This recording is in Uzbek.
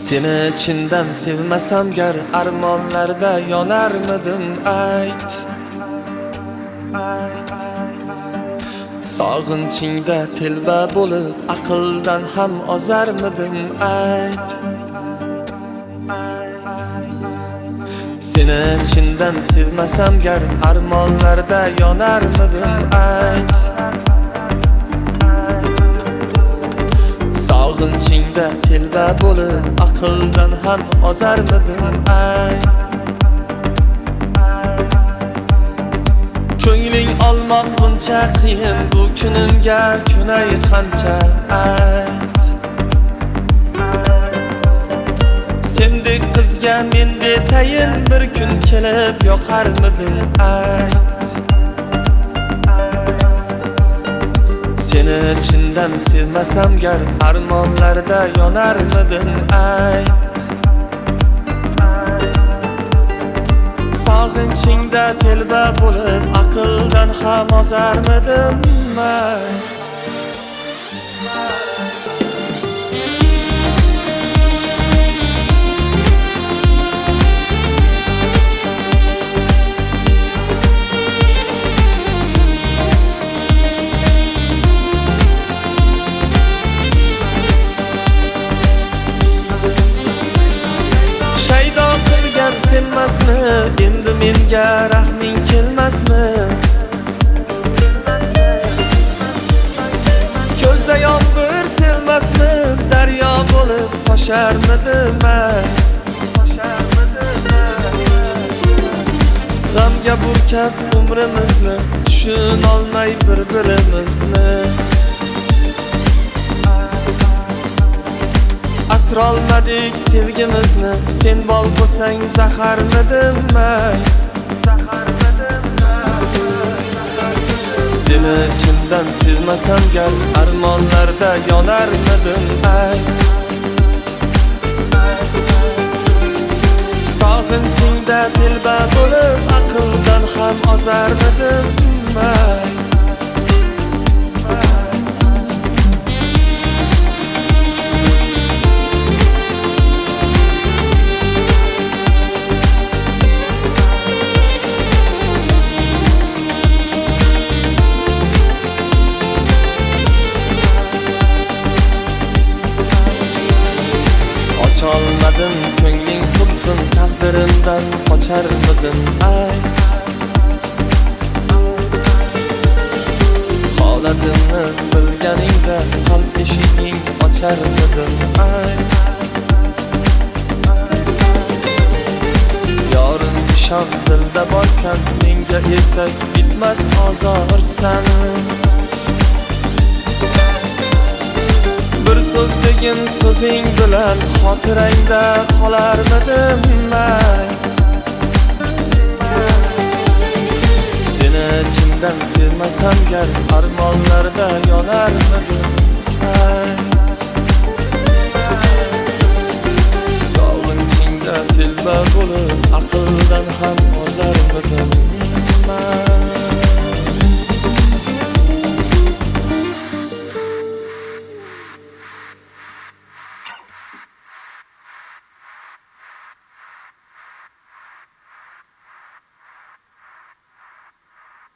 Seni chindan sevmasam gar armonlarda yonarmidim ayt. Sog'inchingda telba bo'lib aqldan ham ozarmidim ayt. Seni chindan sevmasam gar armonlarda yonarmidim ayt. Sog'inchingda telba bo'lib aqldan ham ozarmidim ayt. Ko'ngling olmoq buncha qiyin, bu kunimga kunay qancha ayt. Sendek qizga men betayin bir kun kelib yoqarmidim ayt. Seni chindan sevmasam gar armonlarda yonarmidim ayt. Sog'inchingda telba bo'lib aqldan ham ozarmidim ayt. Senmasmi, endi menga rahming kelmasmi? Ko'zda yomg'ir sevmasmi, daryo bo'lib tosharmidim ay. G'amga burkab umrimizni, tushunolmay bir-birimizni. Asrolmadik sevgimizni, sen bol bo'lsang zaharmidim ay. Seni chindan sevmasam gar armonlarda yonarmidim ay. Sog'inchingda telba bo'lib aqldan ham ozarmidim ay. Ocholmadim ko'ngling qulfin, taqdirimdan qocharmidim ayt. Holatimni bilganingda qalb eshiging ocharmidim ayt. Yorim nishon dilda borsan, menga ertak bitmas ozorsan. Bir so'z degin so'zing bilan xotirangda qolarmidim ayt. Seni chindan sevmasam gar armonlarda yonarmidim ayt. Sog'inchingda telba bo'lib aqldan ham ozarmidim ayt.